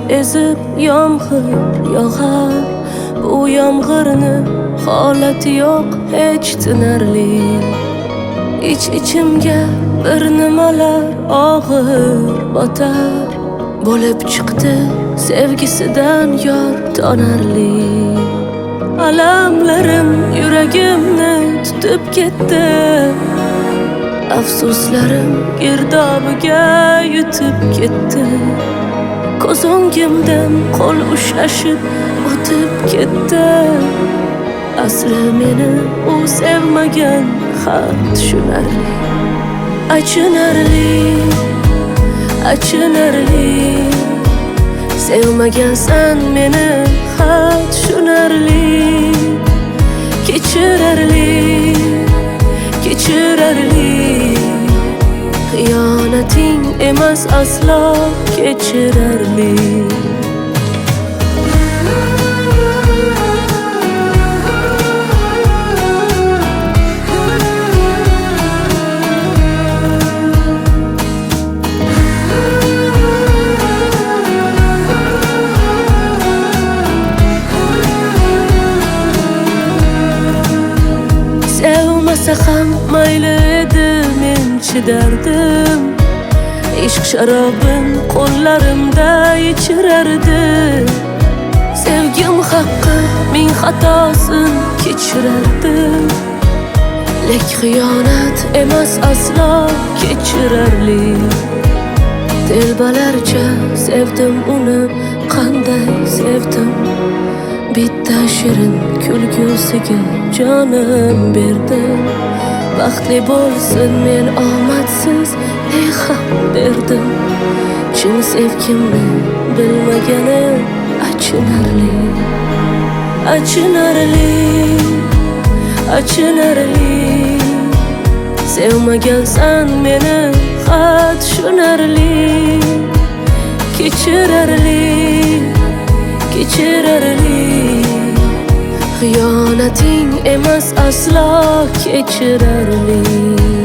ezib yomg'ir yog'ar. Bu yomg'irni holati yo'q hech tinarli. İç-içimga bir nimalar og'ir botar. Bo'lib chiqdi sevgisidan yor tonarli. Alamlarim yuragimni tutib ketdi. Afsuslarim girdobiga yutib ketdi. Ko'z o'ngimdan qo'l ushlashib o'tib ketdi. Asli meni u sevmagan, xat tushunarli. Achinarli, achinarli. Sevmagansan meni, xat tushunarli. Kechirarli, kechirarli. Xiyonating emas aslo kechirarli. Sevmasa ham mayli edi, men chidardim. Ishq sharobin qo'llarimda ichirardi. Sevgim haqqi ming xatosin kechirardim. Lek xiyonat emas aslo kechirarli. Telbalarcha sevdim uni, qanday sevdim. Bitta shirin kulgusiga jonim berdim. Baxtli bo'lsin men omadsiz ne ham berdim. Chin sevgimni bilmagani achinarli. Achinarli, achinarli. Sevmagansan meni, xat tushunarli. Kechirarli, kechirarli. Xiyonating emas aslo kechirarli.